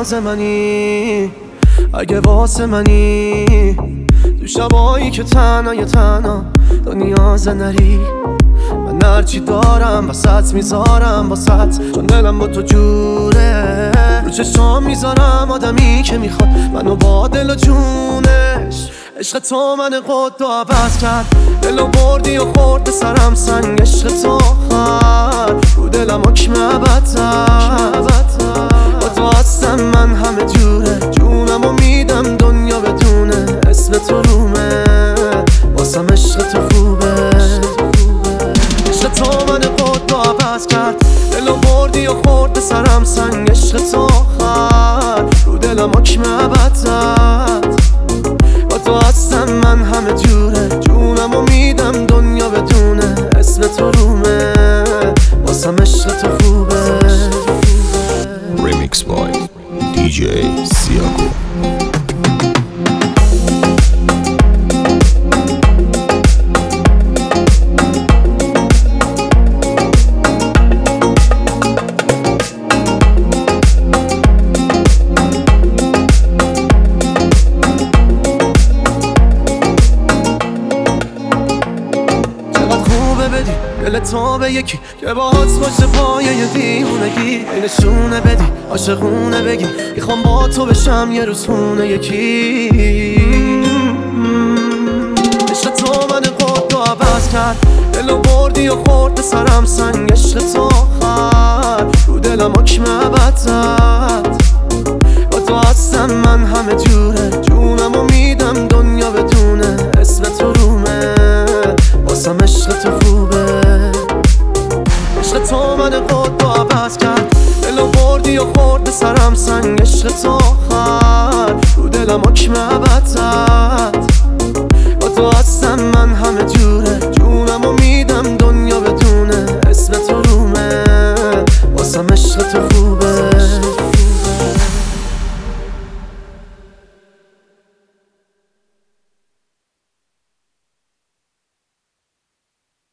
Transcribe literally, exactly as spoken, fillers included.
نیاز منی، اگه واسه منی تو شبایی که تنها یا تنها تو نیاز نری. من هرچی دارم وسط میذارم واسط، چون دلم با تو جوره. رو چشام میذارم آدمی که میخواد منو با دل و جونش. عشق تو من قد و عوض کرد، دلو بردی و خورد سرم سنگ. عشق تو آخر رو دلم حکم ابد با تو هستم من همه جوره. جونمو میدم دنیا بدونه اسم تو رومه، واسم عشق تو خوبه. عشق تو من قد و عوض کرد، دلو بردی و خورد سرم سنگ. عشق تو آخر رو دلم حکم ابد با تو هستم من همه جوره. جونمو میدم دنیا بدونه اسم تو رومه، واسم عشق تو خوبه. Remix by دی جی سیاکو. دل تو به یکی که باهات باشه پایه یه دیوونگی، نشونه بدی عاشقونه بگی میخوام با تو بشم یه روز خونه یکی. عشق تو من قد و عوض کرد، دلو بردی و خورد سرم سنگ. عشق تو آخر رو دلم حکم ابد با تو هستم من همه جوره. جونمو میدم دنیا بدونه اسم تو رومه، واسم عشق تو خوبه. عشق تو من قد و عوض کرد، دلو بردی و خورد سرم سنگ. عشق تو آخر رو دلم حکم ابد با تو هستم من همه جوره.